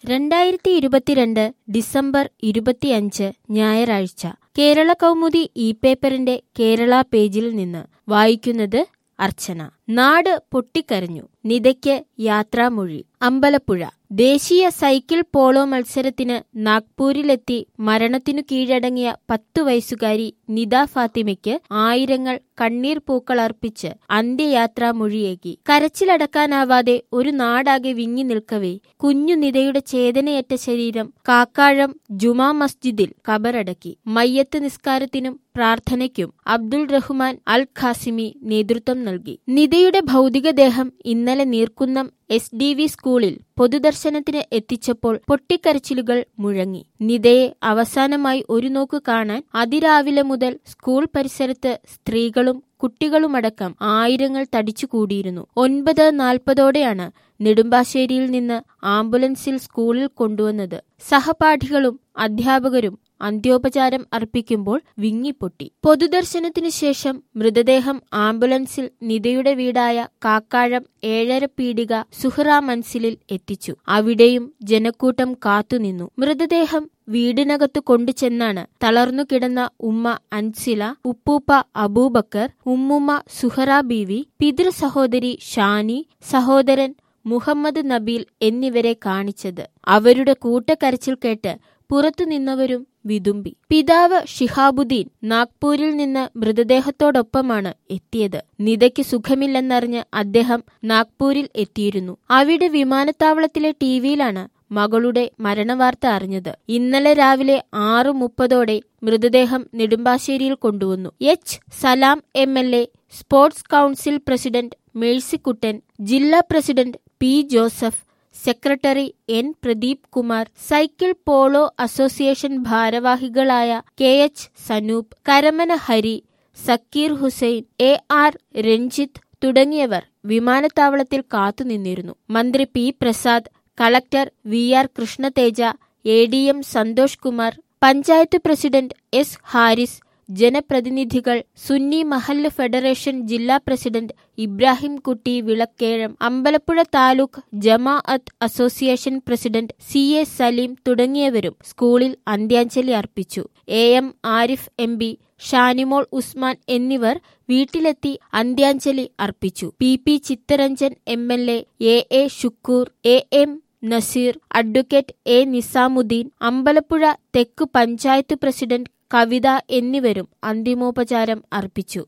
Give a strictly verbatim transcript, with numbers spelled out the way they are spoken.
രണ്ടായിരത്തി ഇരുപത്തിരണ്ട് ഡിസംബർ ഇരുപത്തിയഞ്ച് ഞായറാഴ്ച കേരള കൗമുദി ഇ പേപ്പറിന്റെ കേരള പേജിൽ നിന്ന് വായിക്കുന്നത് അർച്ചന. നാട് പൊട്ടിക്കരഞ്ഞു, നിതയ്ക്ക് യാത്രാമൊഴി. അമ്പലപ്പുഴ ദേശീയ സൈക്കിൾ പോളോ മത്സരത്തിന് നാഗ്പൂരിലെത്തി മരണത്തിനു കീഴടങ്ങിയ പത്തു വയസ്സുകാരി നിത ഫാത്തിമയ്ക്ക് ആയിരങ്ങൾ കണ്ണീർ പൂക്കളർപ്പിച്ച് അന്ത്യയാത്രാമൊഴിയേകി. കരച്ചിലടക്കാനാവാതെ ഒരു നാടാകെ വിങ്ങി നിൽക്കവേ കുഞ്ഞു നിതയുടെ ചേതനയറ്റ ശരീരം കാക്കാഴം ജുമാ മസ്ജിദിൽ കബറടക്കി. മയ്യത്ത് നിസ്കാരത്തിനും പ്രാർത്ഥനയ്ക്കും അബ്ദുൾ റഹ്മാൻ അൽ ഖാസിമി നേതൃത്വം നൽകി. നിതയുടെ ഭൗതികദേഹം ഇന്നലെ നീർക്കുന്നം എസ് ഡി വി സ്കൂളിൽ പൊതുദർശനത്തിന് എത്തിച്ചപ്പോൾ പൊട്ടിക്കരച്ചിലുകൾ മുഴങ്ങി. നിതയെ അവസാനമായി ഒരു നോക്ക് കാണാൻ അതിരാവിലെ മുതൽ സ്കൂൾ പരിസരത്ത് സ്ത്രീകളും കുട്ടികളുമടക്കം ആയിരങ്ങൾ തടിച്ചുകൂടിയിരുന്നു. ഒൻപത് നാൽപ്പതോടെയാണ് നെടുമ്പാശ്ശേരിയിൽ നിന്ന് ആംബുലൻസിൽ സ്കൂളിൽ കൊണ്ടുവന്നത്. സഹപാഠികളും അധ്യാപകരും അന്ത്യോപചാരം അർപ്പിക്കുമ്പോൾ വിങ്ങിപ്പൊട്ടി. പൊതുദർശനത്തിനു ശേഷം മൃതദേഹം ആംബുലൻസിൽ നിതയുടെ വീടായ കാക്കാഴം ഏഴര പീടിക സുഹ്റ മൻസിലിൽ എത്തിച്ചു. അവിടെയും ജനക്കൂട്ടം കാത്തുനിന്നു. മൃതദേഹം വീടിനകത്തു കൊണ്ടുചെന്നാണ് തളർന്നു കിടന്ന ഉമ്മ അൻസില, ഉപ്പൂപ്പ അബൂബക്കർ, ഉമ്മുമ്മ സുഹറ ബീവി, പിതൃ സഹോദരി ഷാനി, സഹോദരൻ മുഹമ്മദ് നബീൽ എന്നിവരെ കാണിച്ചത്. അവരുടെ കൂട്ടക്കരച്ചിൽ കേട്ട് പുറത്തുനിന്നവരും വിതുമ്പി. പിതാവ് ഷിഹാബുദ്ദീൻ നാഗ്പൂരിൽ നിന്ന് മൃതദേഹത്തോടൊപ്പമാണ് എത്തിയത്. നിതയ്ക്ക് സുഖമില്ലെന്നറിഞ്ഞ് അദ്ദേഹം നാഗ്പൂരിൽ എത്തിയിരുന്നു. അവിടെ വിമാനത്താവളത്തിലെ ടിവിയിലാണ് മകളുടെ മരണവാർത്ത അറിഞ്ഞത്. ഇന്നലെ രാവിലെ ആറ് മുപ്പതോടെ മൃതദേഹം നെടുമ്പാശ്ശേരിയിൽ കൊണ്ടുവന്നു. H Salam M L A, sports council president Mercykuttan, ജില്ലാ president P Joseph, secretary N Pradeep Kumar, cycle polo association ഭാരവാഹികളായ K H Sanoop, Karamana Hari, Sakir Hussain, A R Ranjith തുടങ്ങിയവർ വിമാനത്താവളത്തിൽ കാത്തുനിന്നിരുന്നു. മന്ത്രി P Prasad, collector V R Krishnateja, A D M Santhosh Kumar, panchayat president S Haris, ജനപ്രതിനിധികൾ, സുന്നി മഹല്ല് ഫെഡറേഷൻ ജില്ലാ പ്രസിഡന്റ് ഇബ്രാഹിം കുട്ടി വിളക്കേഴം, അമ്പലപ്പുഴ താലൂക്ക് ജമാഅത്ത് association president C A Saleem തുടങ്ങിയവരും സ്കൂളിൽ അന്ത്യാഞ്ജലി അർപ്പിച്ചു. A M Arif M P, Shanimol Usman എന്നിവർ വീട്ടിലെത്തി അന്ത്യാഞ്ജലി അർപ്പിച്ചു. P P Chitharanjan M L A, A A Shukoor, A M Nazeer, advocate A Nizamuddin, Ambalappuzha തെക്ക് പഞ്ചായത്ത് പ്രസിഡന്റ് കവിത എന്നിവരും അന്തിമോപചാരം അർപ്പിച്ചു.